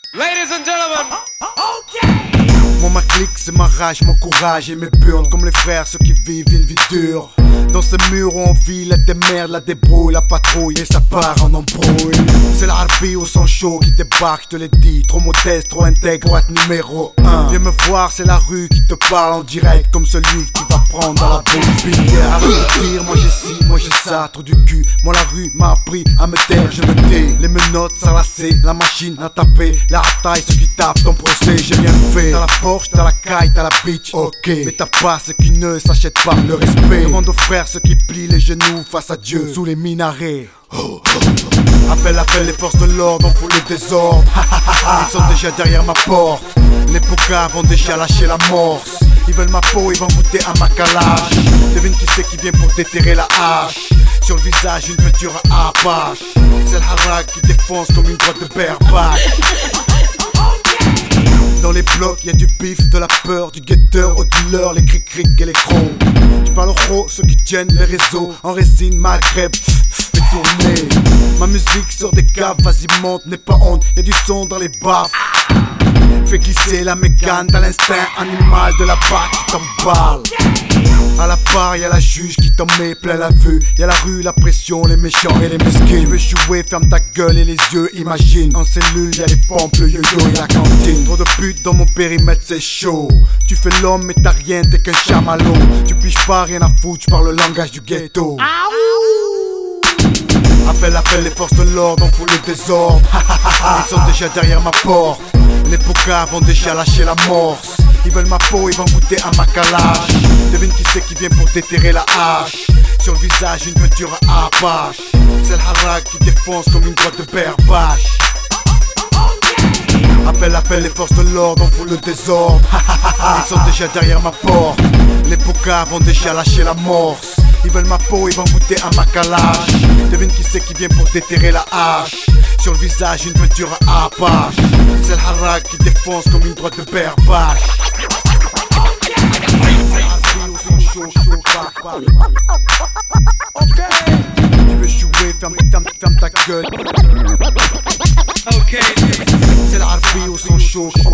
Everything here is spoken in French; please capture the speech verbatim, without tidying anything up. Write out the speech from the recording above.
Ladies and gentlemen. Moi ma clique c'est ma rage, mon courage et mes burnes. Comme les frères ceux qui vivent une vie dure. Dans ces murs où on vit la démerde, la débrouille, la patrouille et ça part en embrouille. C'est l'harpie au sang chaud qui débarque, je te l'ai dit. Trop modeste, trop intègre pour être numéro un. Viens me voir, c'est la rue qui te parle en direct. Comme celui que tu vas prendre dans la bouche. Arrête de dire, moi j'ai ci, moi j'ai ça, trop du cul. Moi la rue m'a appris à me taire, je me tais. Les menottes s'enlacer, la machine à taper. La taille, ceux qui tapent ton procès, j'ai rien fait. T'as la Porsche, t'as la caille, t'as la bitch, ok. Mais t'as pas ceux qui ne s'achètent pas le respect. Demande aux frères ceux qui plient les genoux face à Dieu sous les minarets. Oh, oh, oh. Appelle, appelle les forces de l'ordre, on fout le désordre. Ils sont déjà derrière ma porte. Les poucas vont déjà lâcher la morse. Ils veulent ma peau, ils vont goûter à ma calage. Devine qui c'est qui vient pour déterrer la hache. Sur le visage une peinture à apache. C'est le harak qui défonce comme une droite de berbac. Dans les blocs y'a du bif, de la peur, du guetteur au dealer, les cric-cric et les crocs. J'parle aux gros, ceux qui tiennent les réseaux en résine, Maghreb, fais tourner. Ma musique sur des caves, vas-y monte, n'aie pas honte, y'a du son dans les baffes. Fais glisser la mécane dans l'instinct animal de la batte qui t'emballe. À la part y'a la juge qui t'en met plein la vue. Y'a la rue, la pression, les méchants et les mesquins. Tu veux jouer, ferme ta gueule et les yeux, imagine. En cellule y'a les pompes, le yo-yo et la cantine. Trop de putes dans mon périmètre c'est chaud. Tu fais l'homme mais t'as rien, t'es qu'un chamallow. Tu piges pas, rien à foutre, tu parles le langage du ghetto. Appelle, appelle les forces de l'ordre, on fout le désordre. Ils sont déjà derrière ma porte. Les poucas vont déjà lâcher la morse. Ils veulent ma peau, ils vont goûter à ma calage. Devine qui c'est qui vient pour déterrer la hache. Sur le visage une peinture à apache. C'est le harak qui défonce comme une droite de berbache. Appelle, appelle les forces de l'ordre, on fout le désordre. Ils sont déjà derrière ma porte. Les poucas vont déjà lâcher la morse. Ils veulent ma peau, ils vont goûter à ma calage. Devine qui c'est qui vient pour déterrer la hache. Sur le visage une peinture à apache. C'est le harak qui défonce comme une droite de berbache. Tu veux jouer, ferme, ferme, ferme ta gueule. Okay. C'est la harpie au son chaud.